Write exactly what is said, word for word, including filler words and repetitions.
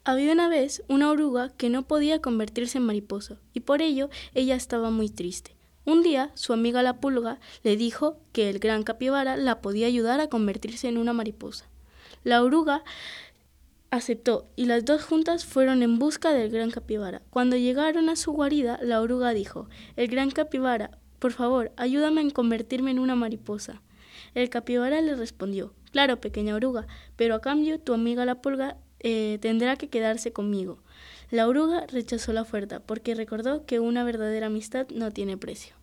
Había una vez una oruga que no podía convertirse en mariposa y por ello ella estaba muy triste. Un día su amiga la pulga le dijo que el gran capibara la podía ayudar a convertirse en una mariposa. La oruga aceptó y las dos juntas fueron en busca del gran capibara. Cuando llegaron a su guarida, la oruga dijo: «El gran capibara, por favor, ayúdame en convertirme en una mariposa». El capibara le respondió: «Claro, pequeña oruga, pero a cambio tu amiga la pulga eh, tendrá que quedarse conmigo». La oruga rechazó la oferta porque recordó que una verdadera amistad no tiene precio.